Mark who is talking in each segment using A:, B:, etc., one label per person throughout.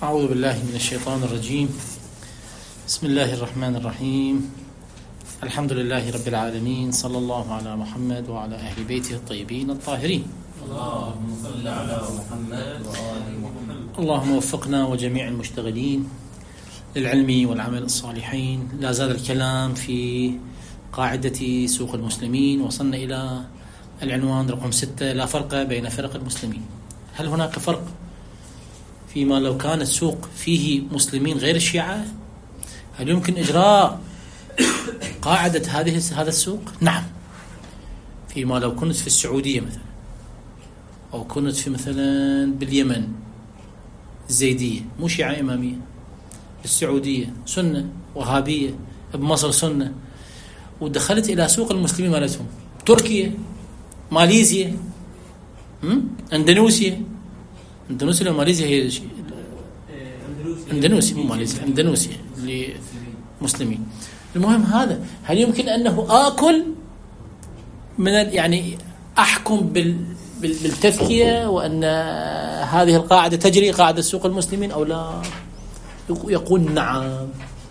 A: أعوذ بالله من الشيطان الرجيم. بسم الله الرحمن الرحيم. الحمد لله رب العالمين، صلى الله على محمد وعلى أهل بيته الطيبين الطاهرين.
B: اللهم صل على محمد وآل محمد.
A: اللهم وفقنا وجميع المشتغلين للعلم والعمل الصالحين. لا زال الكلام في قاعدة سوق المسلمين، وصلنا إلى العنوان رقم 6: لا فرق بين فرق المسلمين. هل هناك فرق فيما لو كان السوق فيه مسلمين غير الشيعة؟ هل يمكن إجراء قاعدة هذا السوق؟ نعم. فيما لو كنت في السعودية مثلا، أو كنت في مثلا باليمن الزيدية، مو شيعة إمامية، السعودية سنة وهابية، بمصر سنة، ودخلت إلى سوق المسلمين مالتهم، تركيا، ماليزيا، اندونيسيا ولا ماليزيا؟ هي اندونيسيا، مو ماليزيا، اندونيسيا للمسلمين. المهم هذا، هل يمكن أنه آكل من يعني أحكم بالتذكية وأن هذه القاعدة تجري، قاعدة سوق المسلمين، أو لا؟ يقول نعم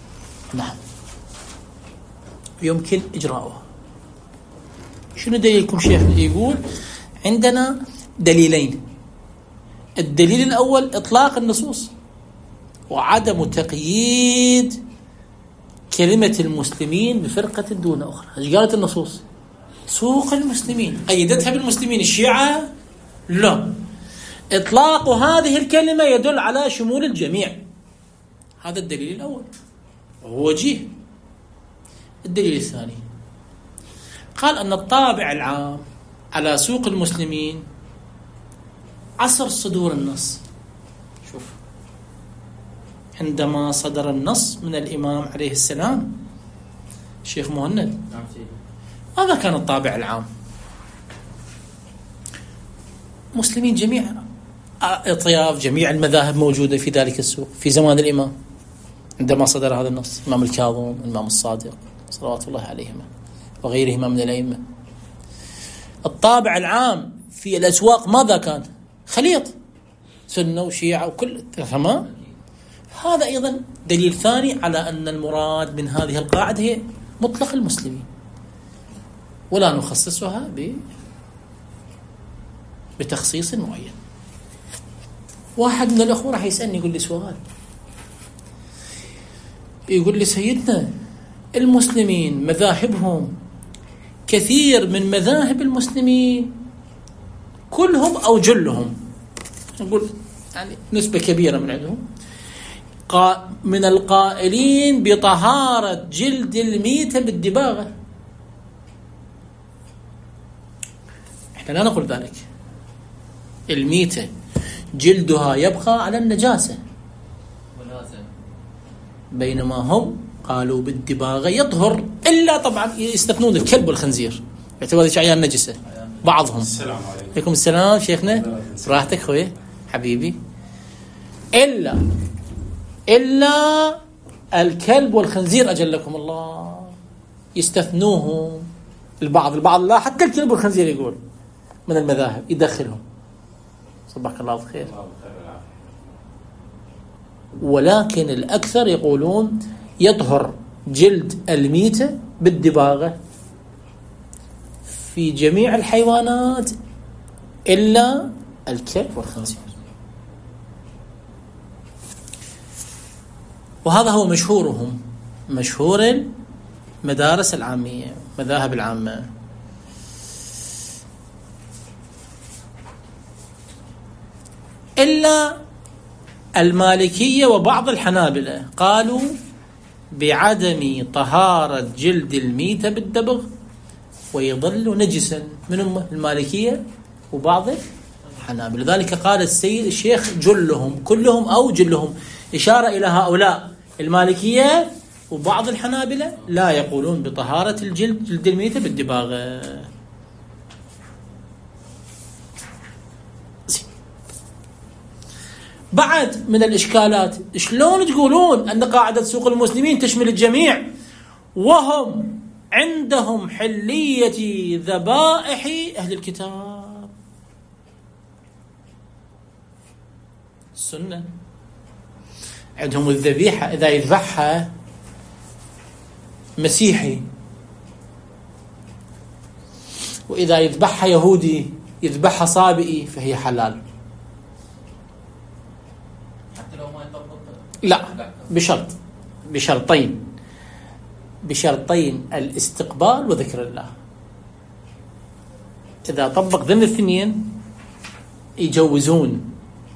A: يمكن إجراؤها. شنو دليلكم شيخنا؟ يقول عندنا دليلين. الدليل الأول إطلاق النصوص وعدم تقييد كلمة المسلمين بفرقة دون أخرى. ايش قالت النصوص؟ سوق المسلمين، قيدتها بالمسلمين. الشيعة لا، إطلاق هذه الكلمة يدل على شمول الجميع. هذا الدليل الأول وهو وجيه. الدليل الثاني قال أن الطابع العام على سوق المسلمين عصر صدور النص. شوف، عندما صدر النص من الإمام عليه السلام الشيخ مهند، هذا كان الطابع العام. مسلمين جميع أطياف، جميع المذاهب موجودة في ذلك السوق في زمان الإمام عندما صدر هذا النص. الإمام الكاظم، الإمام الصادق صلوات الله عليهما وغيرهما من الأئمة. الطابع العام في الأسواق ماذا كان؟ خليط، سنة وشيعة وكل، تمام. هذا أيضا دليل ثاني على أن المراد من هذه القاعدة هي مطلق المسلمين، ولا نخصصها بتخصيص معين. واحد من الأخوة راح يسألني، يقول لي سؤال، يقول لي سيدنا المسلمين مذاهبهم كثير من مذاهب المسلمين كلهم أو جلهم، نقول يعني نسبة كبيرة من عندهم، من القائلين بطهارة جلد الميتة بالدباغة. احنا لا نقول ذلك. الميتة جلدها يبقى على النجاسة، بينما هم قالوا بالدباغة يطهر، إلا طبعا يستثنون الكلب والخنزير، يعتبر هذه أعيان نجسة بعضهم.
C: السلام
A: عليكم السلام شيخنا، راحتك خوي حبيبي. إلا الكلب والخنزير أجلكم الله يستثنوهم البعض لا، حتى الكلب والخنزير يقول من المذاهب يدخلهم. صباحك الله بالخير. ولكن الأكثر يقولون يطهر جلد الميتة بالدباغة في جميع الحيوانات إلا الكلب والخنزير. وهذا هو مشهورهم، مشهور المدارس العامية، مذاهب العامة. إلا المالكية وبعض الحنابلة قالوا بعدم طهارة جلد الميتة بالدبغ ويظل نجسا، من المالكية وبعض الحنابلة. لذلك قال السيد الشيخ جلهم، كلهم أو جلهم، إشارة إلى هؤلاء المالكية وبعض الحنابلة لا يقولون بطهارة جلد الميتة بالدباغ. بعد من الإشكالات، شلون تقولون أن قاعدة سوق المسلمين تشمل الجميع وهم عندهم حلية ذبائح أهل الكتاب؟ السنة عندهم الذبيحة إذا يذبحها مسيحي وإذا يذبحها يهودي يذبحها صابئي فهي حلال.
B: حتى لو ما يطبق؟
A: لا، بشرطين الاستقبال وذكر الله. إذا طبق ذن الاثنين يجوزون.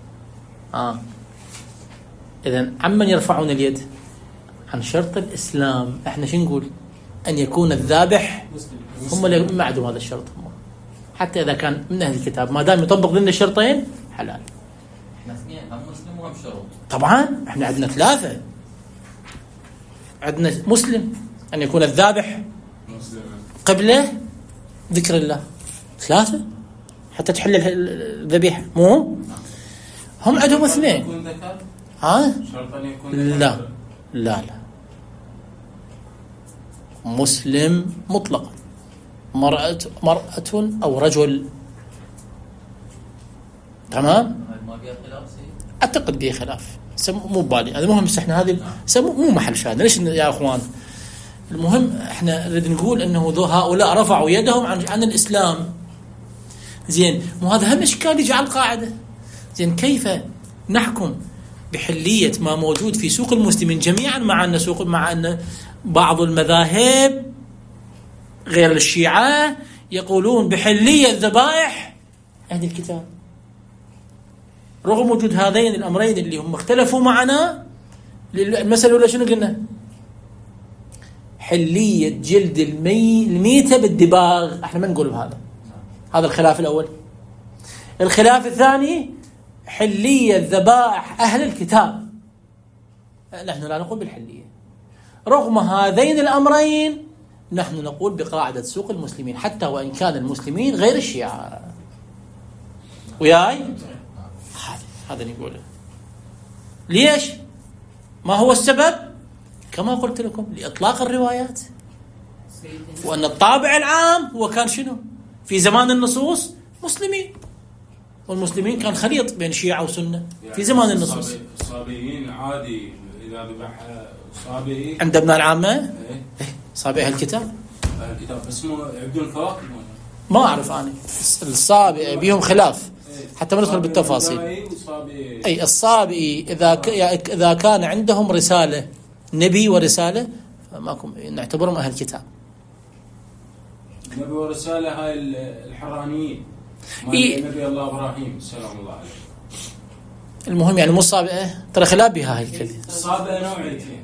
A: إذن عمن يرفعون اليد؟ عن شرط الإسلام. احنا شو نقول؟ أن يكون الذابح هم اللي ما عندهم هذا الشرط، حتى إذا كان من أهل الكتاب ما دام يطبق ذن الشرطين حلال.
B: احنا اثنين، هم مسلم وهم شروط.
A: طبعا احنا عندنا 3. عندنا مسلم أن يكون الذابح قبله ذكر الله، 3 حتى تحل الذبيحة. مو هم عندهم 2. لا مسلم مطلقا، مرأة أو رجل. تمام.
B: ما فيها خلاف؟
A: أعتقد به خلاف، مو بالي هذا. المهم بس احنا هذه مو محل شاهد. ليش يا اخوان؟ المهم احنا نريد نقول انه هؤلاء رفعوا يدهم عن الاسلام. زين، مو هذا هم اشكال يجعل قاعده. زين، كيف نحكم بحليه ما موجود في سوق المسلمين جميعا مع ان بعض المذاهب غير الشيعة يقولون بحليه ذبائح اهل الكتاب، رغم وجود هذين الأمرين اللي هم اختلفوا معنا. المسألة الأولى شنو قلنا؟ حلية جلد الميتة بالدباغ. احنا ما نقول بهذا. هذا الخلاف الأول. الخلاف الثاني حلية ذبائح أهل الكتاب. نحن لا نقول بالحلية. رغم هذين الأمرين نحن نقول بقاعدة سوق المسلمين، حتى وإن كان المسلمين غير الشيعة. وياي؟ هذا نقوله. ليش؟ ما هو السبب؟ كما قلت لكم، لإطلاق الروايات، وأن الطابع العام هو كان شنو؟ في زمان النصوص مسلمين، والمسلمين كان خليط بين شيعة وسنة في زمان النصوص.
C: الصابئين عادي إذا ذبح صابئي
A: عند ابن العامة صابئ أهل الكتاب
C: بس يعبدون الكواكب.
A: ما أعرف أنا الصابئ بيهم خلاف، حتى ما ندخل بالتفاصيل. أي الصابئي إذا كان عندهم رسالة نبي ورسالة فماكم نعتبرهم أهل الكتاب.
C: نبي ورسالة هاي الحرانيين نبي الله إبراهيم سلام الله عليه.
A: المهم يعني مو الصابئة، ترى خلاف بها هاي الكلمة.
C: الصابئة نوعيتين.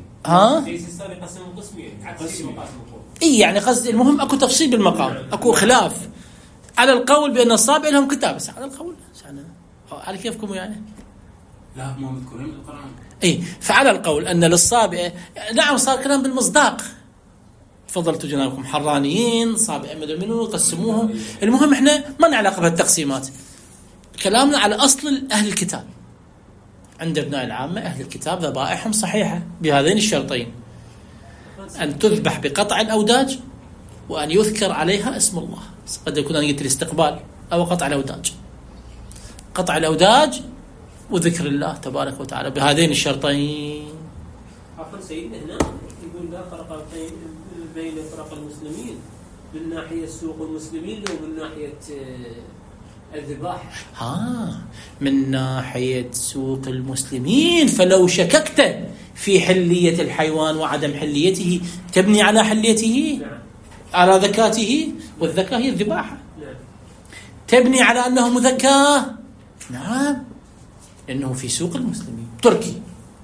A: إيه يعني قصدي المهم أكو تفصيل بالمقام، أكو خلاف على القول بأن الصابئة لهم كتاب، بس على القول على كيفكم يعني؟
C: لا ما مذكورين بالقرآن.
A: إيه، فعلى القول أن للصابئة نعم صار كلام بالمصداق. تفضلتوا جنابكم حرانيين صابئة منو قسموهم. المهم إحنا ما نعلق بهالتقسيمات، كلامنا على أصل أهل الكتاب. عند ابناء العامة أهل الكتاب ذبائحهم صحيحة بهذين الشرطين: أن تذبح بقطع الأوداج، وأن يذكر عليها اسم الله. قد يكون أن الاستقبال أو قطع الأوداج، قطع الأوداج وذكر الله تبارك وتعالى بهذين الشرطين.
D: عفوا سيدنا، هنا يقول لا فرق بين فرق المسلمين من ناحية سوق المسلمين ومن ناحية الذبائح.
A: من ناحية سوق المسلمين، فلو شككت في حلية الحيوان وعدم حليته تبني على حليته. نعم. على ذكاته، والذكاة هي الذباحة. نعم. تبني على أنه مذكاه. نعم، إنه في سوق المسلمين تركي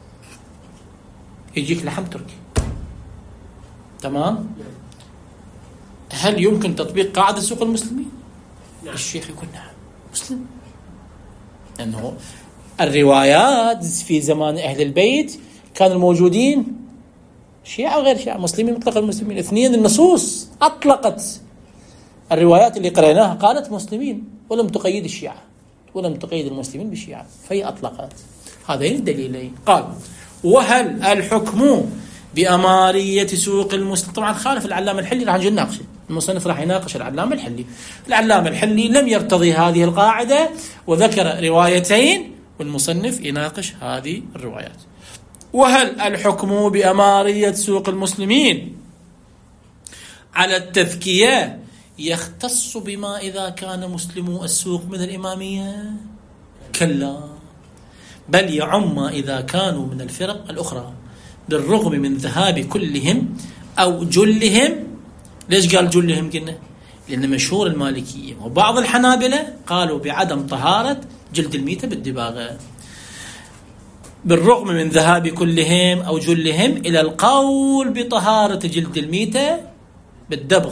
A: يجيك لحم تركي. تمام. نعم. هل يمكن تطبيق قاعدة سوق المسلمين؟ نعم. الشيخ يقول نعم مسلم، أنه الروايات في زمان أهل البيت كانوا الموجودين شيعة وغير شيعة، مسلمين مطلق المسلمين. 2 النصوص أطلقت الروايات اللي قرأناها قالت مسلمين، ولم تقيد الشيعة ولم تقيد المسلمين بالشيعة، فهي أطلقت هذين الدليلين. قال: وهل الحكم بأمارية سوق المسلم؟ طبعا خالف العلامة الحلي، راح نجي نناقشه. المصنف راح يناقش العلامة الحلي. العلامة الحلي لم يرتضي هذه القاعدة وذكر روايتين، والمصنف يناقش هذه الروايات. وهل الحكم بأمارية سوق المسلمين على التذكية يختص بما إذا كان مسلمو السوق من الإمامية؟ كلا، بل يعم ما إذا كانوا من الفرق الأخرى، بالرغم من ذهاب كلهم أو جلهم. ليش قال جلهم؟ قلنا لأن مشهور المالكية وبعض الحنابلة قالوا بعدم طهارة جلد الميتة بالدباغة، بالرغم من ذهاب كلهم أو جلهم إلى القول بطهارة جلد الميتة بالدبغ.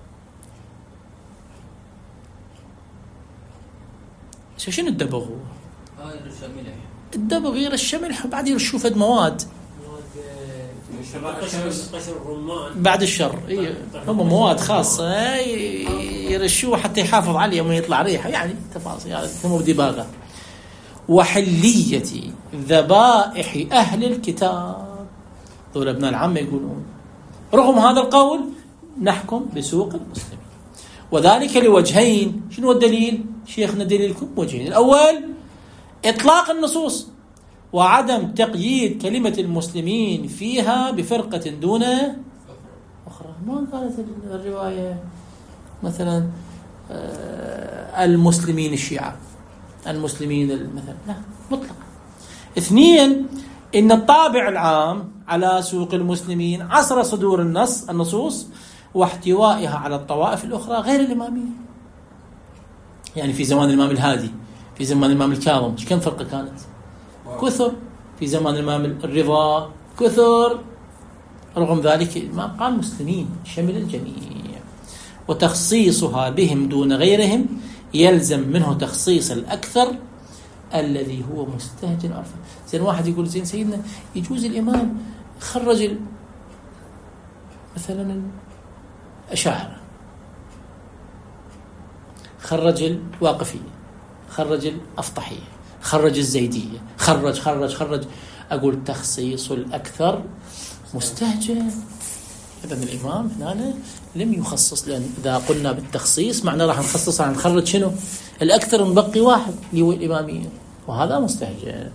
A: شنو الدبغ هو؟ الدبغ يرش ملح وبعد يرشوا فد مواد بعد الشر. هم مواد خاصة يرشوه حتى يحافظ عليه وما يطلع ريحة، يعني تفاصيل يعني تسمى بدباغة. وحلية ذبائح أهل الكتاب، دول ابن العم يقولون رغم هذا القول نحكم بسوق المسلمين، وذلك لوجهين. شنو الدليل؟ شيخنا دليلكم وجهين: الأول إطلاق النصوص وعدم تقييد كلمة المسلمين فيها بفرقة دون أخرى. ما قالت الرواية مثلا المسلمين الشيعة، المسلمين مثلا، لا، مطلق. اثنين، إن الطابع العام على سوق المسلمين عصر صدور النصوص واحتوائها على الطوائف الأخرى غير الإمامية. يعني في زمان الإمام الهادي، في زمان الإمام الكاظم، كم فرقة كانت؟ كثر. في زمان الإمام الرضا كثر. رغم ذلك الإمام قال مسلمين، شمل الجميع، وتخصيصها بهم دون غيرهم يلزم منه تخصيص الأكثر الذي هو مستهجن عرفا. زين واحد يقول زين سيدنا يجوز الإمام خرج مثلا الأشاعرة، خرج الواقفية، خرج الأفطحية، خرج الزيدية، خرج. أقول تخصيص الأكثر مستهجن. إذن الإمام هنا لم يخصص، لأن إذا قلنا بالتخصيص معناه راح نخصص عن نخرج شنو؟ الأكثر، نبقي واحد اللي هو الإمامية، وهذا مستهجن.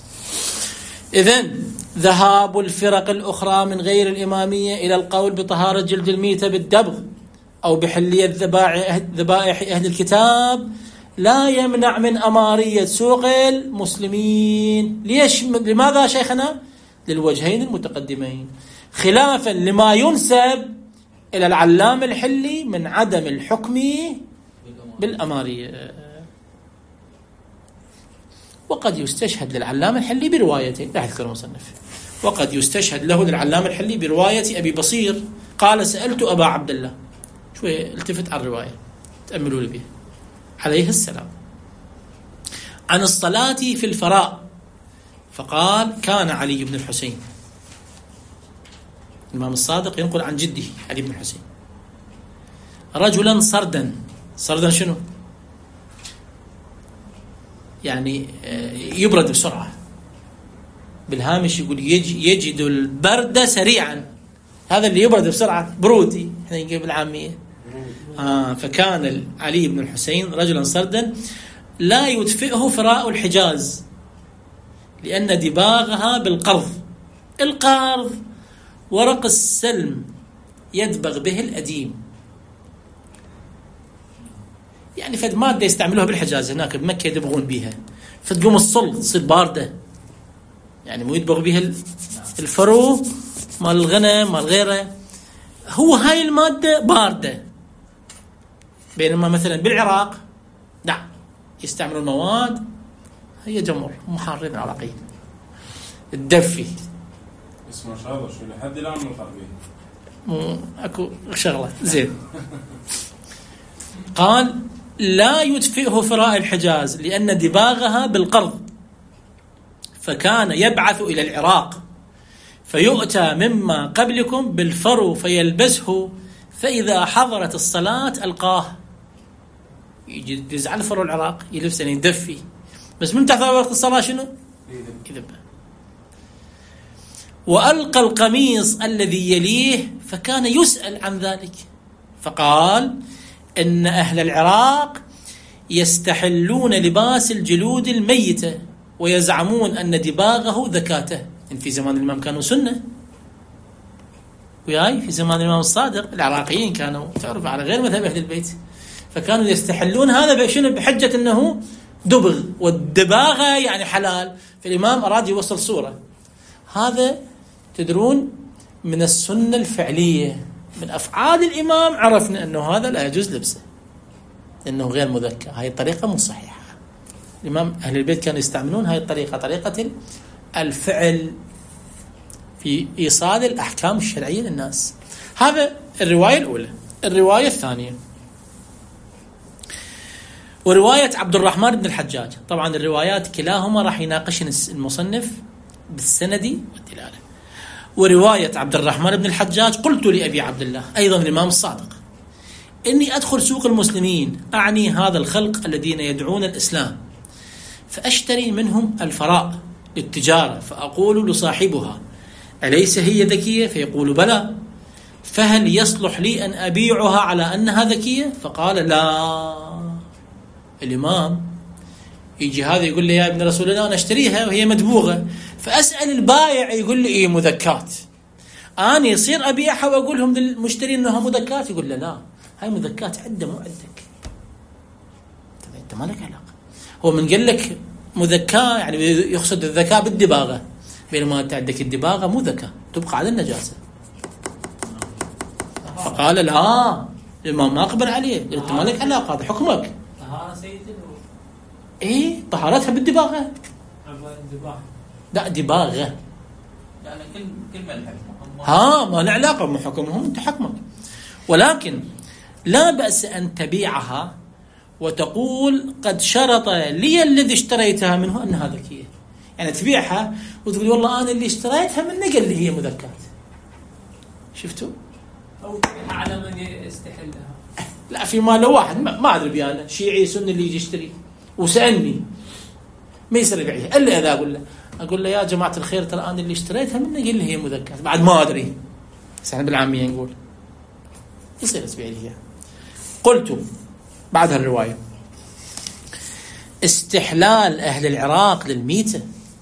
A: إذن ذهاب الفرق الأخرى من غير الإمامية إلى القول بطهارة جلد الميتة بالدبغ أو بحلية ذبائح أهل الكتاب لا يمنع من أمارية سوق المسلمين. ليش؟ لماذا شيخنا؟ للوجهين المتقدمين، خلافا لما ينسب إلى العلام الحلي من عدم الحكم بالأمارية. وقد يستشهد للعلام الحلي بروايتين، لا يذكر المصنف، وقد يستشهد له للعلام الحلي برواية أبي بصير قال سألت أبا عبد الله، شوي التفت على الرواية تأملوا لي بها، عليه السلام، عن الصلاة في الفراء، فقال كان علي بن الحسين، الإمام الصادق ينقل عن جده علي بن الحسين، رجلا سردا. سردا شنو؟ يعني يبرد بسرعة. بالهامش يقول يجد البرد سريعا، هذا اللي يبرد بسرعة برودي، احنا نقول بالعامية. فكان علي بن الحسين رجلا سردا لا يدفئه فراء الحجاز لأن دباغها بالقرض. القرض ورق السلم يدبغ به الأديم، يعني فد مادة يستعملوها بالحجاز هناك بمكة يدبغون بها، فتقوم الصل تصير باردة، يعني مو يدبغ بها الفرو مال الغنم مال غيره، هو هاي المادة باردة. بينما مثلا بالعراق لا، يستعملون مواد هي جمر محاربين العراقيين الدفي
C: اسمه شاطر شو لحد الآن مخربين
A: اكو شغلة زين. قال لا يدفئه فراء الحجاز لأن دباغها بالقرض، فكان يبعث إلى العراق فيؤتى مما قبلكم بالفرو فيلبسه، فإذا حضرت الصلاة ألقاه. يجي يزعل فرو العراق يلبسه يدفي، بس من تحت وقت الصلاة شنو؟ يذبه. وألقى القميص الذي يليه فكان يسأل عن ذلك، فقال إن أهل العراق يستحلون لباس الجلود الميتة ويزعمون أن دباغه ذكاته. إن في زمان الإمام كانوا سنة، وياي في زمان الإمام الصادق العراقيين كانوا تعرف على غير مذهب أهل البيت، فكانوا يستحلون هذا بشنو؟ بحجة أنه دبغ، والدباغة يعني حلال. فالإمام أراد يوصل صورة. هذا تدرون من السنة الفعلية، من أفعال الإمام عرفنا أنه هذا لا يجوز لبسه لأنه غير مذكى. هاي الطريقة مو صحيحة. الإمام أهل البيت كانوا يستعملون هاي الطريقة، طريقة الفعل في إيصال الأحكام الشرعية للناس. هذا الرواية الأولى. الرواية الثانية ورواية عبد الرحمن بن الحجاج. طبعا الروايات كلاهما راح يناقشن المصنف بالسند والدلالة. ورواية عبد الرحمن بن الحجاج: قلت لأبي عبد الله، أيضا الإمام الصادق، إني أدخل سوق المسلمين، أعني هذا الخلق الذين يدعون الإسلام، فأشتري منهم الفراء للتجارة، فأقول لصاحبها: أليس هي ذكية؟ فيقول: بلى. فهل يصلح لي أن أبيعها على أنها ذكية؟ فقال: لا. الإمام يجي هذا يقول لي: يا ابن رسول الله أنا أشتريها وهي مدبوغة، فأسأل البائع يقول لي: إيه مذكات. أنا يصير أبيعها وأقول لهم للمشترين أنها مذكات، يقول: لا هاي مذكات عدة مو عندك، أنت ما لك علاقة. هو من قال لك مذكاة يعني يقصد الذكاء بالدباغة، بينما أنت عندك الدباغة مو ذكاء، تبقى على النجاسة. فقال: لا، الإمام ما أقبل عليه، أنت ما لك علاقة، هذا حكمك.
D: طهارة سيدي؟
A: إيه طهارتها بالدباغة. لا دباغة،
B: يعني كلمة الحكم
A: ما له علاقة بحكمهم، أنت حكمك. ولكن لا بأس أن تبيعها وتقول: قد شرط لي الذي اشتريتها منه أنها ذكية. يعني تبيعها وتقول: والله أنا اللي اشتريتها منه قال لي هي مذكات. شفتوا؟
D: أو تبيعها على من يستحلها.
A: لا، في مال واحد ما أدري بيانا شيعي سني اللي يجي يشتري وسألني ما يصير يبيعها إلا إذا أقول له: يا جماعة الخير ترى أنا اللي اشتريتها منه قال لي هي مذكات، بعد ما أدري. بس احنا بالعامية نقول يصير تبيع لي. قلت بعد الرواية: استحلال أهل العراق للميتة،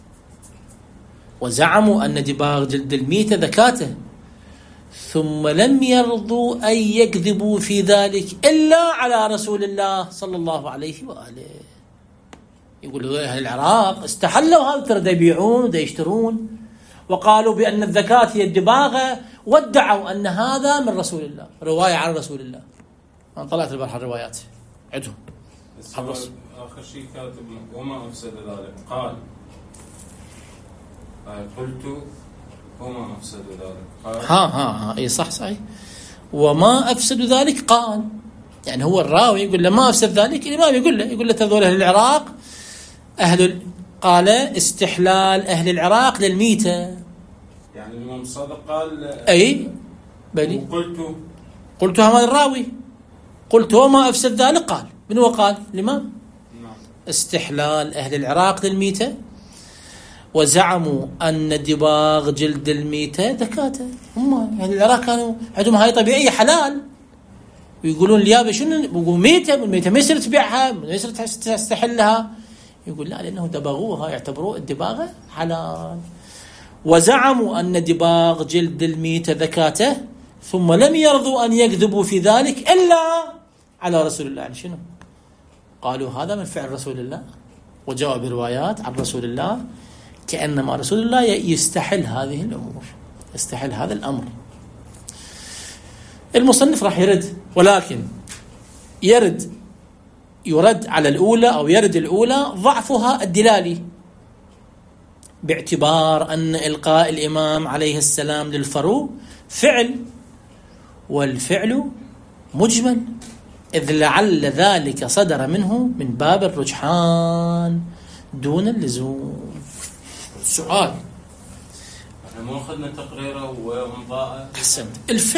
A: وزعموا أن دباغ جلد الميتة ذكاته، ثم لم يرضوا أن يكذبوا في ذلك إلا على رسول الله صلى الله عليه وآله. يقولوا أهل العراق استحلوا هذا، ترى يبيعون ودا يشترون، وقالوا بأن الذكاة هي الدباغة، وادعوا أن هذا من رسول الله، رواية عن رسول الله. أنا طلعت البارحة الروايات عدهم.
C: آخر شيء كاتب: وما أفسد ذلك قال. قلت: وما أفسد ذلك قال.
A: اي صح. وما أفسد ذلك قال، يعني هو الراوي يقول له ما أفسد ذلك، الإمام يقول له تذول أهل العراق قال: استحلال أهل العراق للميتة.
C: يعني الإمام الصادق قال
A: أي بلي. قلت هذا الراوي، قلت وما أفسد ذلك قال. من هو قال؟ الإمام. استحلال أهل العراق للميتة، وزعموا أن دباغ جلد الميتة ذكاته. هم يعني العراق كانوا عندهم هاي طبيعية حلال، ويقولون اليابة شنو؟ يقولون الميتة ما يصير تبيعها، ما يصير تستحلها. يقول لا، لأنه دبغوها، يعتبروا الدباغة حلال. وزعموا أن دباغ جلد الميتة ذكاته، ثم لم يرضوا أن يكذبوا في ذلك إلا على رسول الله. يعني شنو؟ قالوا هذا من فعل رسول الله، وجاء بروايات عن رسول الله كأنما رسول الله يستحل هذه الأمور، يستحل هذا الأمر. المصنف راح يرد، ولكن يرد على الأولى، أو يرد الأولى ضعفها الدلالي، باعتبار أن إلقاء الإمام عليه السلام للفرو فعل، والفعل مجمل، إذ لعل ذلك صدر منه من باب الرجحان دون اللزوم. سؤال:
C: احنا ما أخذنا تقريره ومضاءه.
A: أحسنت.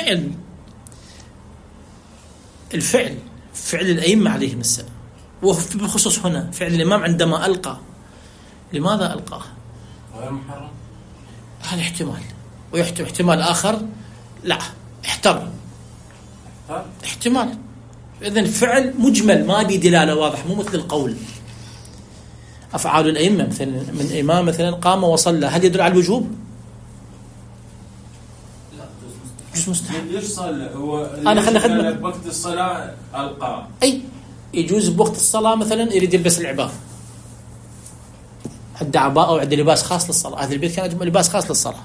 A: الفعل فعل الأئمة عليهم السلام، وبخصوص هنا فعل الإمام عندما ألقى. لماذا ألقاه؟
C: غير محرم.
A: هذا احتمال، واحتمال آخر لا احتر احتمال. إذن فعل مجمل ما بي دلالة واضح، مو مثل القول. أفعال الأئمة مثلا من إمام مثلا قام وصلى، هل يدل على الوجوب؟
B: لا
A: مش مستحب.
C: ليش صلى هو؟
A: أنا خلي خدمة
C: وقت الصلاة ألقاه.
A: أي يجوز بوقت الصلاة مثلا يريد يلبس العباءة، عنده عباءة أو عنده لباس خاص للصلاة، هذا البيت كان لباس خاص للصلاة،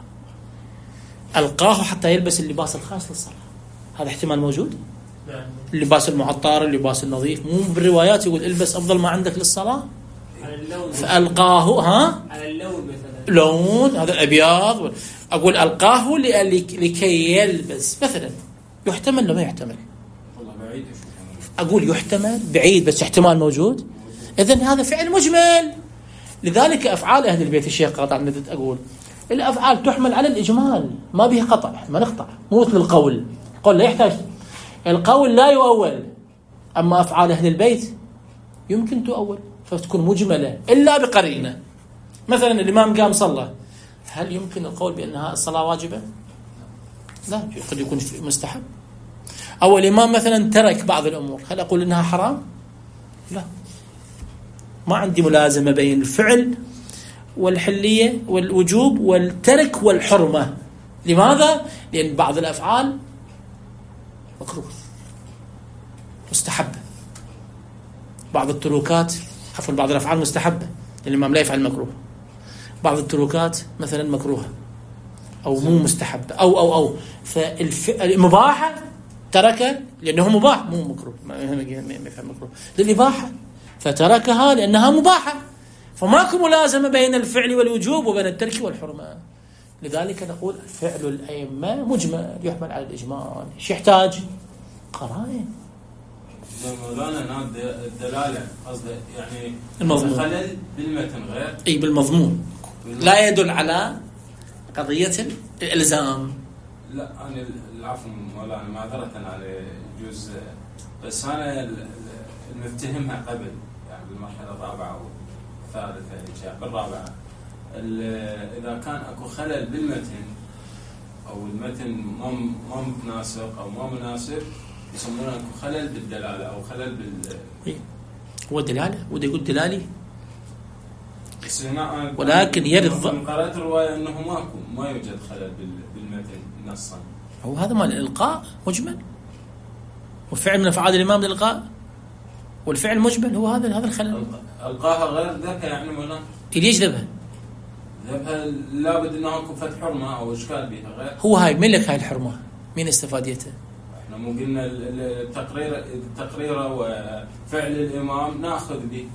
A: ألقاه حتى يلبس اللباس الخاص للصلاة، هذا احتمال موجود؟
D: نعم.
A: اللباس المعطر، اللباس النظيف، مو بالروايات يقول البس أفضل ما عندك للصلاة
D: على اللون،
A: فألقاه.
D: على اللون مثلا،
A: لون هذا أبيض، أقول ألقاه لكي يلبس مثلا، يحتمل ولا ما يحتمل؟
C: والله بعيد
A: أقول يحتمل بعيد بس احتمال موجود. إذن هذا فعل مجمل. لذلك أفعال أهل البيت الشيخ قاطع ندت أقول الأفعال تحمل على الإجمال، ما به قطع، ما نقطع، مو مثل القول، القول لا يحتاج، القول لا يؤول، أما أفعال أهل البيت يمكن تؤول فتكون مجملة إلا بقرينة. مثلا الإمام قام صلى، هل يمكن القول بأنها الصلاة واجبة؟ لا، قد يكون مستحب. أو الإمام مثلا ترك بعض الأمور، هل أقول إنها حرام؟ لا، ما عندي ملازمة بين الفعل والحلية والوجوب والترك والحرمة. لماذا؟ لأن بعض الأفعال مكروه مستحبة، بعض التروكات عفوا بعض الأفعال مستحبة، الإمام لا يفعل مكروه، بعض التروكات مثلا مكروهة أو مو مستحبة أو فالمباحة ترك لأنه مباح مو مكروه، ما يفعل مكروه للإباحة فتركها لأنها مباحة، فماكو ملازمة بين الفعل والوجوب وبين الترك والحرمة. لذلك نقول فعل الأئمة مجمل يحمل على الإجمال. ايش يحتاج؟ قرائن.
C: مولانا هنا الدلالة قصده يعني
A: المضمون،
C: خلل بالمتن غير
A: أي بالمضمون، لا يدل على قضية الإلزام.
C: لا أنا العفو مولانا معذرة على جزء، بس أنا المفتهمها قبل يعني بالمرحلة الرابعة والثالثة بالرابعة، إذا كان أكو خلل بالمتن أو المتن ما متناسق أو ما مناسب يسمونه أكو خلل بالدلالة أو خلل
A: هو دلالة، وده يقول دلالي،
C: ولكن يرد قرأت الرواية أنه ما يوجد خلل بالمتن نصا.
A: هو هذا مال الإلقاء مجمل، وفعل من أفعال الإمام للإلقاء، والفعل مجمل، هو هذا الخلل.
C: ألقاها غير ذبها يعني مولانا؟
A: ليش ذبها؟
C: ذبها لابد أنه يكون فتح حرمة أو إشكال بها غير.
A: هو هاي مين لك هاي الحرمة؟ مين استفاديته؟
C: احنا مو قلنا التقرير وفعل الإمام نأخذ به.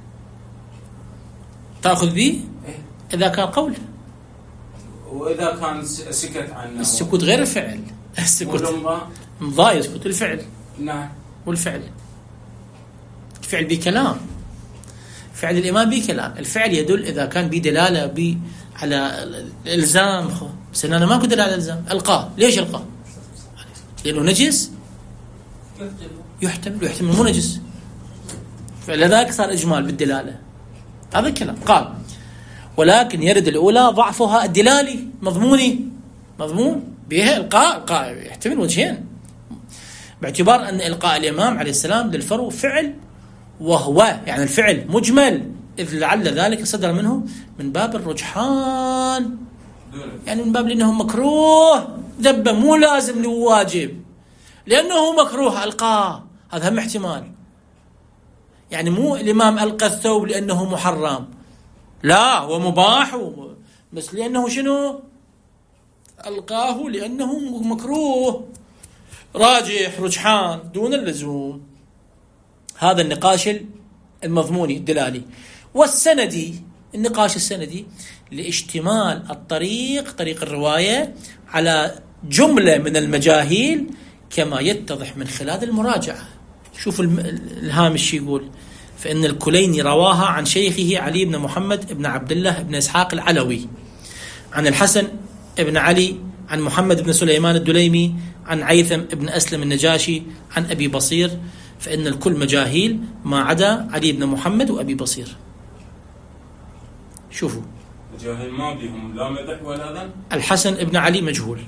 A: تأخذ به؟
C: إيه؟
A: إذا كان قول،
C: وإذا كان سكت عنه.
A: السكوت غير الفعل، السكوت مضى يسكت الفعل.
C: نعم.
A: والفعل الفعل بكلام، فعل الإمام بكلام، الفعل يدل إذا كان بدلالة على الإلزام، بس أنا ما كنت دلالة على الإلزام. ألقاه، ليش ألقاه؟ لأنه نجس، يحتمل مو نجس، فلذلك صار إجمال بالدلالة. هذا الكلام قال ولكن يرد الأولى ضعفها الدلالي مضمون بها إلقاء يحتمل وجهين، باعتبار أن إلقاء الإمام عليه السلام للفرو فعل، وهو يعني الفعل مجمل، إذ لعل ذلك صدر منه من باب الرجحان، يعني من باب لأنه مكروه ذبه، مو لازم له واجب، لأنه مكروه ألقاه، هذا هم احتمال. يعني مو الإمام ألقى الثوب لأنه محرم، لا هو مباح بس لأنه شنو؟ ألقاه لأنه مكروه، راجح رجحان دون اللزوم. هذا النقاش المضموني الدلالي. والسندي، النقاش السندي لاشتمال طريق الرواية على جملة من المجاهيل كما يتضح من خلال المراجعة. شوف الهامش يقول فإن الكليني رواها عن شيخه علي بن محمد بن عبد الله بن إسحاق العلوي عن الحسن بن علي عن محمد بن سليمان الدليمي عن عيثم بن أسلم النجاشي عن أبي بصير، فإن الكل مجاهيل ما عدا علي بن محمد وأبي بصير. شوفوا
C: مجاهيل ما بهم لا مدح ولا ذم.
A: الحسن بن علي مجهول،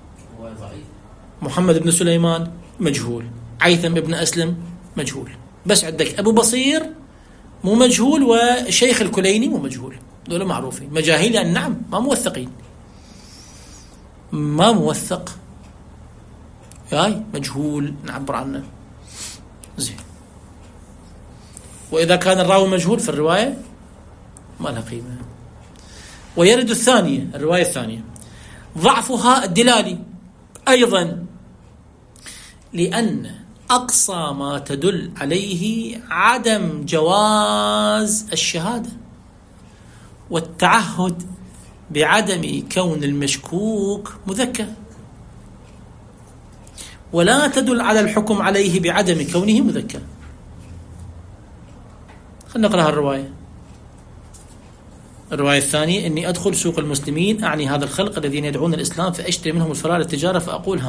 A: محمد بن سليمان مجهول، عيثم بن أسلم مجهول، بس عندك أبو بصير مو مجهول، وشيخ الكليني مو مجهول، دول معروفين مجاهيل، يعني نعم ما موثقين، ما موثق، هاي مجهول نعبر عنه. زين. وإذا كان الراوي مجهول في الرواية ما لها قيمة. ويرد الثانية، الرواية الثانية ضعفها الدلالي أيضا، لأن أقصى ما تدل عليه عدم جواز الشهادة والتعهد بعدم كون المشكوك مذكر، ولا تدل على الحكم عليه بعدم كونه مذكر. خلنا نقرأ الرواية. الرواية الثانية: إني أدخل سوق المسلمين، أعني هذا الخلق الذين يدعون الإسلام، فأشتري منهم الفرار التجارة،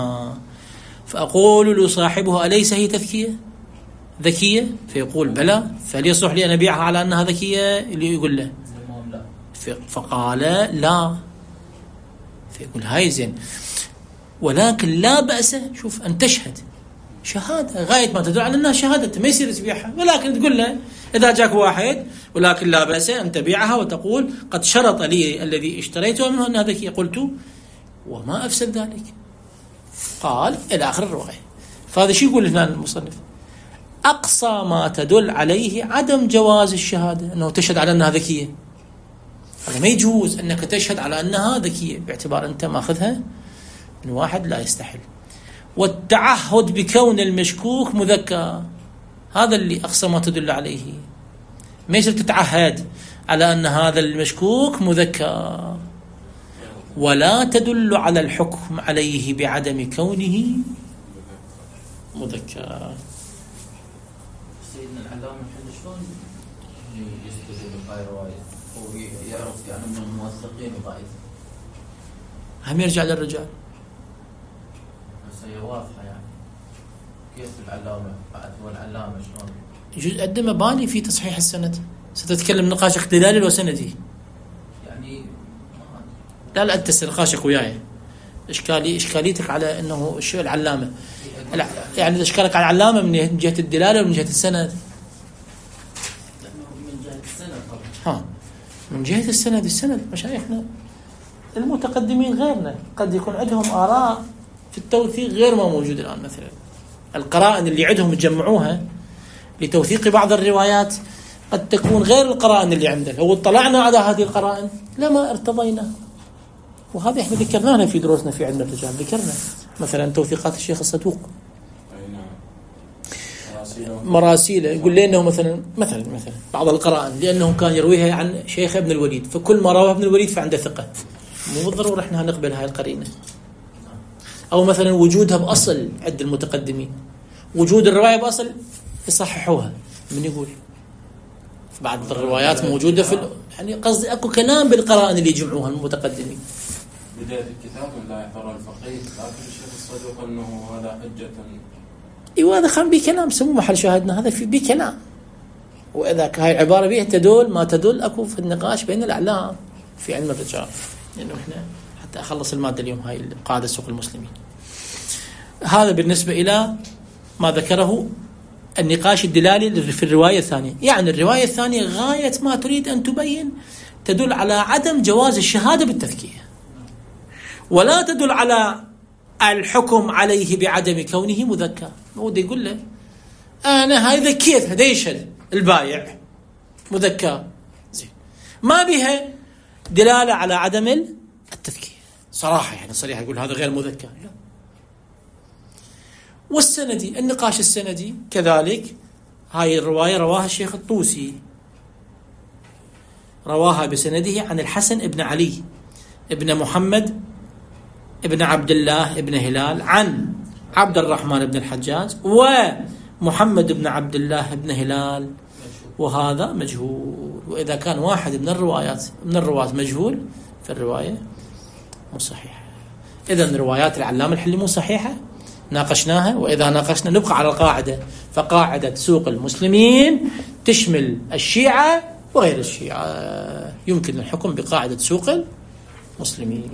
A: فأقول لصاحبه: أليس هي تذكية ذكية؟ فيقول: بلى. فهل يصلح لي أن أبيعها على أنها ذكية؟ اللي يقول له فقال: لا. فيقول: هاي زين، ولكن لا بأس، شوف، أن تشهد شهادة غاية ما تدل على أنها شهادة، ما يصير تبيعها، ولكن تقول له إذا جاك واحد ولكن لا بأس أن تبيعها وتقول: قد شرط لي الذي اشتريته منه أنها ذكية. قلت: وما أفسد ذلك؟ قال إلى آخر الرواية. فهذا شو يقول هنا المصنف؟ أقصى ما تدل عليه عدم جواز الشهادة، أنه تشهد على أنها ذكية. هذا ما يجوز أنك تشهد على أنها ذكية باعتبار أنت ماخذها من واحد لا يستحل. والتعهد بكون المشكوك مذكر، هذا اللي أقصى ما تدل عليه. ما يصير تتعهد على أن هذا المشكوك مذكر، ولا تدل على الحكم عليه بعدم كونه مذكر.
B: سيدنا العلامة الحين شلون يستدل بهاي الرواية ويعرف يعني من الموثقين وضعيف؟
A: هم يرجع للرجال.
B: بس هي واضحة يعني، كيف العلامة بعد هو العلامة شلون؟
A: يجوز قد مباني في تصحيح السند. ستتكلم نقاش اختلالي وسندي
B: يعني
A: لا أنت نقاشك وياي، إشكاليتك على أنه الشيء العلامة، يعني إشكالك على العلامة من جهة الدلالة ومن جهة السند.
B: من جهة السند طبعا.
A: من جهة السند مشايخنا المتقدمين غيرنا قد يكون عندهم آراء في التوثيق غير ما موجود الآن. مثلا القرائن اللي عندهم يجمعوها لتوثيق بعض الروايات قد تكون غير القرائن اللي عندنا. لو اطلعنا على هذه القرائن لما ارتضينا، وهذا احنا ذكرناها في دروسنا في علم الرجال. ذكرنا مثلا توثيقات الشيخ الصدوق، مراسيله، يقول لأنه مثلا بعض القرائن لأنه كان يرويها عن شيخ ابن الوليد، فكل ما رواه ابن الوليد فعنده ثقة، مو بالضرورة احنا نقبل هاي القرينة. أو مثلا وجودها بأصل عند المتقدمين، وجود الرواية بأصل يصححوها. من يقول بعض الروايات موجودة في يعني قصدي أكو كلام بالقرائن اللي يجمعوها المتقدمين.
C: بداية الكتاب لا يحضر الفقيه، لكن الشيخ الصدوق أنه هذا حجة.
A: ايوه هذا خان بكلام سمو محل شاهدنا، هذا في بكلام. واذا هاي العباره بها تدل ما تدل، اكو في النقاش بين الاعلام في علم الرجال، لانه احنا حتى اخلص الماده اليوم هاي قاعده سوق المسلمين. هذا بالنسبه الى ما ذكره النقاش الدلالي في الروايه الثانيه. يعني الروايه الثانيه غايه ما تريد ان تبين تدل على عدم جواز الشهاده بالتذكيه، ولا تدل على الحكم عليه بعدم كونه مذكر. هو يقول له أنا هاي ذكيتها، هذا يشهد البايع مذكر زين، ما بها دلالة على عدم التذكير صراحة، يعني صريحة يقول هذا غير مذكر. والسندي، النقاش السندي كذلك. هاي الرواية رواها الشيخ الطوسي، رواها بسنده عن الحسن ابن علي ابن محمد ابن عبد الله ابن هلال عن عبد الرحمن بن الحجاج ومحمد بن عبد الله بن هلال، وهذا مجهول. وإذا كان واحد من الرواة مجهول فالرواية مو صحيحة. إذن روايات العلامة الحلي مو صحيحة، ناقشناها. وإذا ناقشنا نبقى على القاعدة، فقاعدة سوق المسلمين تشمل الشيعة وغير الشيعة، يمكن الحكم بقاعدة سوق المسلمين.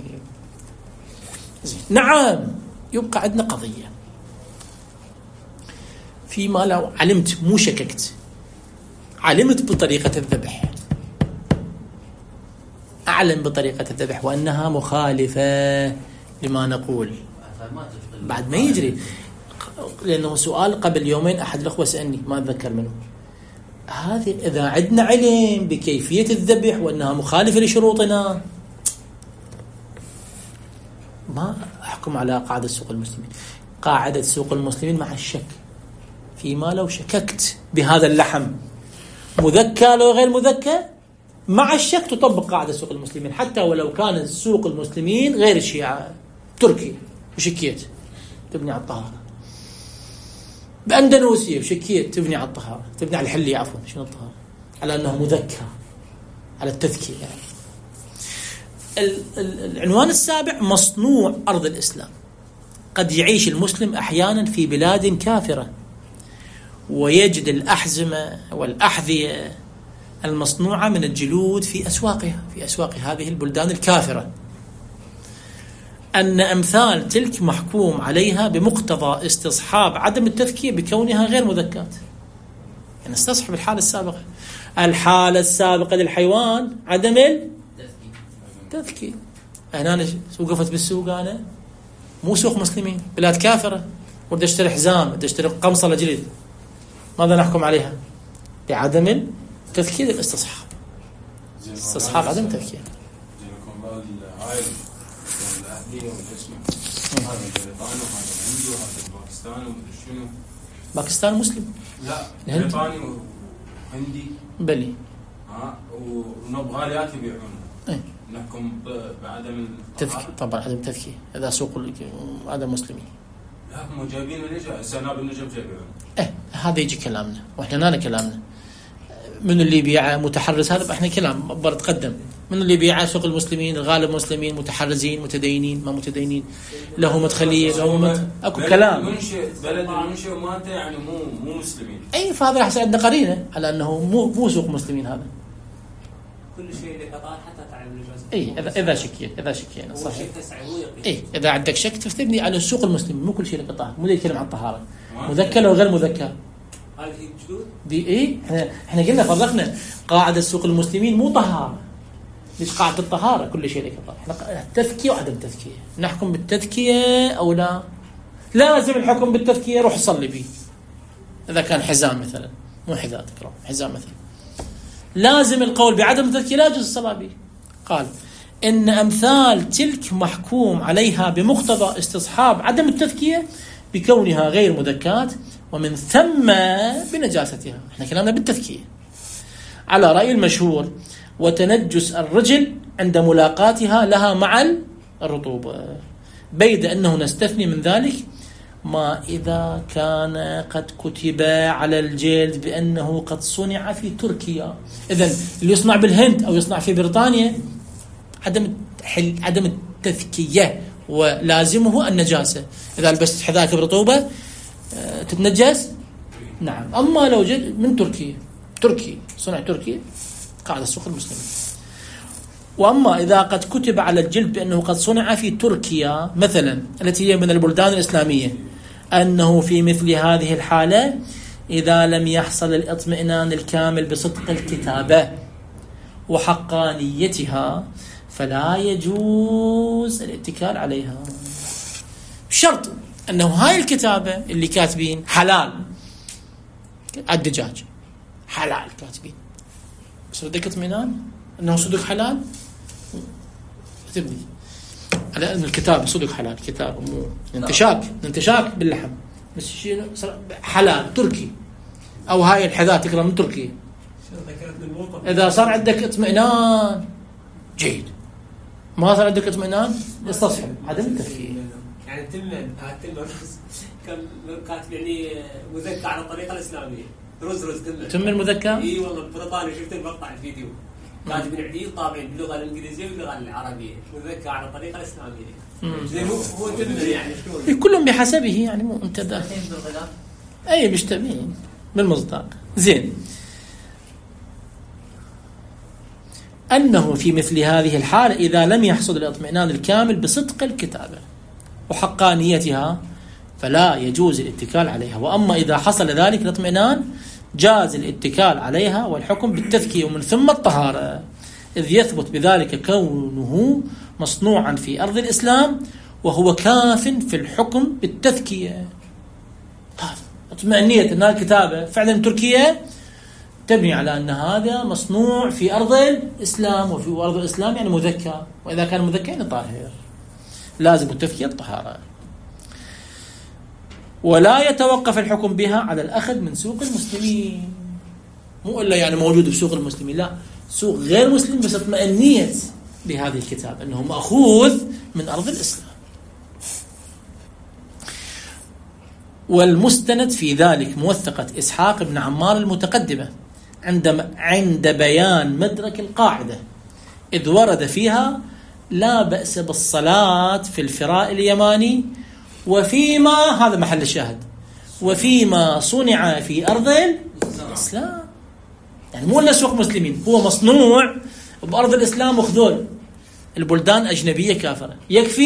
A: نعم، يبقى عندنا قضية فيما لو علمت، مو شككت، علمت بطريقة الذبح، أعلم بطريقة الذبح وأنها مخالفة لما نقول بعد ما يجري، لأنه سؤال قبل يومين أحد الأخوة سألني ما أتذكر منه، هذه إذا عندنا علم بكيفية الذبح وأنها مخالفة لشروطنا ما أحكم على قاعدة سوق المسلمين. قاعدة سوق المسلمين مع الشك، فيما لو شككت بهذا اللحم مذكى لو غير مذكى، مع الشك تطبق قاعدة سوق المسلمين، حتى ولو كان سوق المسلمين غير الشيعة تركي وشكيت تبني على الطهارة، بأندونيسيا وشكيت تبني على الطهارة، تبني على الحلية عفوا، شنو الطهارة، على أنه مذكى، على التذكية يعني. العنوان السابع مصنوع أرض الإسلام. قد يعيش المسلم أحيانا في بلاد كافرة ويجد الأحزمة والأحذية المصنوعة من الجلود في أسواقها، في أسواق هذه البلدان الكافرة، أن أمثال تلك محكوم عليها بمقتضى استصحاب عدم التذكية بكونها غير مذكاة. يعني استصحب الحالة السابقة، الحالة السابقة للحيوان عدم التذكية. أنا وقفت بالسوق، أنا مو سوق مسلمين، بلاد كافرة، ودي أشتري حزام، ودي أشتري قمصة جلد، ماذا نحكم عليها؟ بعدم التذكية الاستصحاب، استصحاب عدم التذكية. باكستان مسلم؟
C: لا، بريطاني وهندي
A: بلي
C: ونبغاليات يبيعونه. نحكم بعدم
A: التذكية طبعا، عدم التذكية إذا سوق عدم مسلمين.
C: لا، هم جايبين النجف، سناب النجف جايبينه.
A: هذا يجي كلامنا، واحنا نانا كلامنا من اللي يبيع متحرز، هذا احنا كلام بنتقدم. من اللي يبيع سوق المسلمين، الغالب مسلمين متحرزين متدينين ما متدينين، له مدخليه له اكو كلام.
C: بلد المنشئ مالته يعني مو مسلمين.
A: اي، فهذا راح يساعدنا قرينه على انه مو سوق مسلمين هذا.
D: كل شيء له قطار حتى تعلم الجواز.
A: اي، اذا شكيت صحيح. اي، اذا عندك شك تفتبني على السوق المسلمين، مو كل شيء له قطار، مو يتكلم عن الطهاره، مذكر وغير مذكر.
D: هذه الجدود
A: دي ايه، احنا قلنا فرقنا قاعده سوق المسلمين مو طهاره. ليش قاعده الطهاره كل شيء له قطار؟ احنا تذكيه وعدم تذكيه، نحكم بالتذكيه او لا. لازم الحكم بالتذكيه، روح صلي به. اذا كان حزام مثلا، مو حذاء تكرم، حزام مثلا، لازم القول بعدم التذكيه، لا يجوز الصلاه به. قال ان امثال تلك محكوم عليها بمقتضى استصحاب عدم التذكيه بكونها غير مذكاة، ومن ثم بنجاستها. احنا كلامنا بالتذكية على رأي المشهور، وتنجس الرجل عند ملاقاتها لها مع الرطوبة، بيد أنه نستثني من ذلك ما إذا كان قد كتب على الجلد بأنه قد صنع في تركيا. إذن اللي يصنع بالهند أو يصنع في بريطانيا عدم التذكية، ولازمه النجاسة. إذا لبست حذاك برطوبة تتنجس؟ نعم. أما لو جد من تركي صنع تركي، قاعدة سوق المسلمين. وأما إذا قد كتب على الجلد بأنه قد صنع في تركيا مثلا، التي هي من البلدان الإسلامية، أنه في مثل هذه الحالة إذا لم يحصل الاطمئنان الكامل بصدق الكتابة وحقانيتها فلا يجوز الاتكال عليها، بشرط أنه هاي الكتابة اللي كاتبين حلال. الدجاج حلال كاتبين، بس بدك اطمئنان أنه صدق حلال، تبني على أن الكتاب صدق حلال، كتاب مو انتشاك باللحم، بس شيء حلال تركي، أو هاي الحذاء تقرأ من تركيا. إذا صار عندك اطمئنان جيد، ما صار عندك اطمئنان استصحب عدم التفكير.
D: يعني تم كان كاتب يعني مذكى على الطريقة الإسلامية، رز
A: تم المذكى.
D: اي والله بريطانيا شفت المقطع الفيديو، كاتبين عديد طابعين باللغة الإنجليزية واللغة العربية، مذكى على الطريقة الإسلامية. زين هو تم يعني شلون؟
A: كلهم بحسبه، يعني مو انت ده. اي بيشتبهين بالمصداق. زين، أنه في مثل هذه الحالة إذا لم يحصل الاطمئنان الكامل بصدق الكتابة وحقانيتها فلا يجوز الاتكال عليها. وأما إذا حصل ذلك الاطمئنان جاز الاتكال عليها والحكم بالتذكية ومن ثم الطهارة، إذ يثبت بذلك كونه مصنوعا في أرض الإسلام وهو كاف في الحكم بالتذكية. اطمئنية أن الكتابة فعلا تركية تبني على أن هذا مصنوع في أرض الإسلام، وفي أرض الإسلام يعني مذكى، وإذا كان مذكى يعني طاهر، لازم التذكية الطهارة. ولا يتوقف الحكم بها على الأخذ من سوق المسلمين، مو إلا يعني موجود في سوق المسلمين، لا، سوق غير مسلم بس اطمئنية بهذه الكتاب أنه مأخوذ من أرض الإسلام. والمستند في ذلك موثقة إسحاق بن عمار المتقدمة عند بيان مدرك القاعدة، إذ ورد فيها لا بأس بالصلاة في الفراء اليماني وفيما، هذا محل الشاهد، وفيما صنع في أرض الإسلام. يعني مو إلا سوق مسلمين، هو مصنوع بأرض الإسلام وخذول البلدان أجنبية كافرة،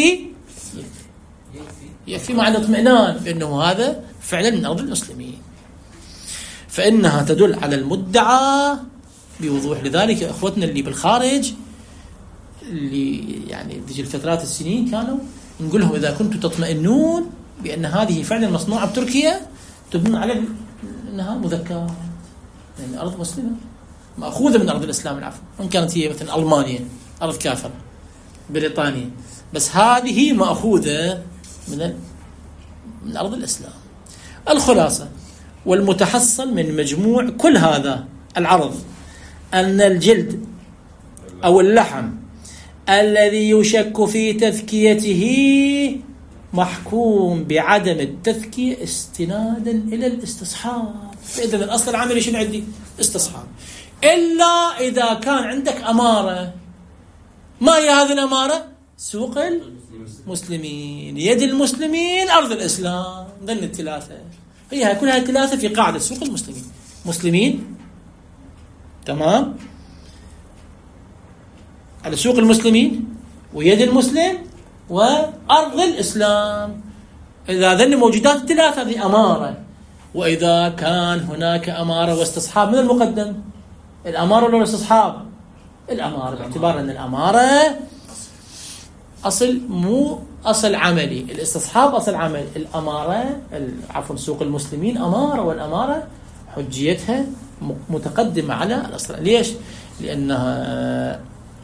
A: يكفي مع الاطمئنان بأنه هذا فعلا من أرض المسلمين، فإنها تدل على المدعى بوضوح. لذلك أخوتنا اللي بالخارج اللي يعني تجي الفترات السنين كانوا نقول لهم إذا كنتم تطمئنون بأن هذه فعلا مصنوعة بتركيا تبنون على أنها مذكرة، يعني أرض مسلمة مأخوذة من أرض الإسلام، العفو، إن كانت هي مثلا ألمانيا أرض كافرة، بريطانيا، بس هذه مأخوذة من أرض الإسلام. الخلاصة والمتحصل من مجموع كل هذا العرض أن الجلد أو اللحم الذي يشك في تذكيته محكوم بعدم التذكية استنادا إلى الاستصحاب. فإذا الأصل العملي شنو عندي؟ استصحاب، إلا إذا كان عندك أمارة. ما هي هذه الأمارة؟ سوق المسلمين، يد المسلمين، أرض الإسلام، ضمن الثلاثة، هي كلها الثلاثة في قاعدة سوق المسلمين، مسلمين تمام على سوق المسلمين ويد المسلم وأرض الإسلام. إذا ذن موجودات الثلاثة هذه أمارة. وإذا كان هناك أمارة واستصحاب، من المقدم؟ الأمارة ولا الاستصحاب؟ الأمارة، باعتبار أن الأمارة أصل مو أصل عملي، الاستصحاب أصل عمل. الأمارة عفوا سوق المسلمين أمارة، والأمارة حجيتها متقدمة على الأصل. ليش؟ لأنها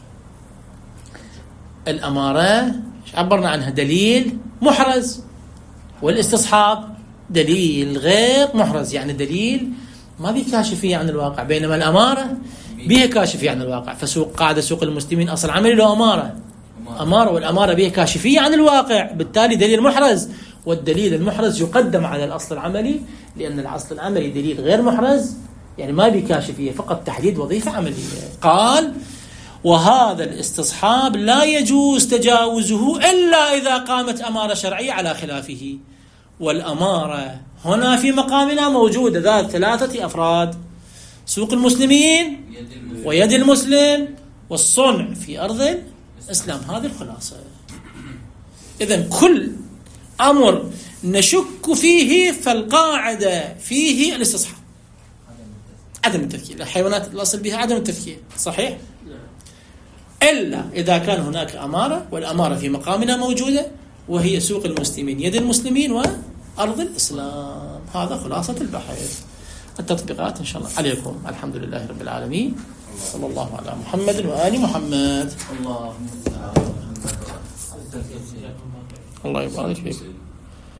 A: الأمارة عبرنا عنها دليل محرز، والاستصحاب دليل غير محرز، يعني دليل ما بيه كاشفية عن الواقع، بينما الأمارة بيه كاشفية عن الواقع. فسوق قاعدة سوق المسلمين أصل عملي له أمارة، والأمارة بيه كاشفية عن الواقع، بالتالي دليل محرز، والدليل المحرز يقدم على الأصل العملي، لأن الأصل العملي دليل غير محرز، يعني ما بيه كاشفية، فقط تحديد وظيفة عملية. قال وهذا الاستصحاب لا يجوز تجاوزه إلا إذا قامت أمارة شرعية على خلافه، والأمارة هنا في مقامنا موجودة ذات ثلاثة أفراد: سوق المسلمين ويد المسلم والصنع في أرض الإسلام. هذه الخلاصة. إذن كل أمر نشك فيه فالقاعدة فيه الاستصحاب، عدم التذكية. الحيوانات الأصل بها عدم التذكية، صحيح؟ إلا إذا كان هناك أمارة، والأمارة في مقامنا موجودة، وهي سوق المسلمين يد المسلمين وأرض الإسلام. هذا خلاصة البحث. التطبيقات إن شاء الله عليكم. الحمد لله رب العالمين، صلى الله على محمد وآل محمد.
B: اللهم
A: الله يبارك فيك.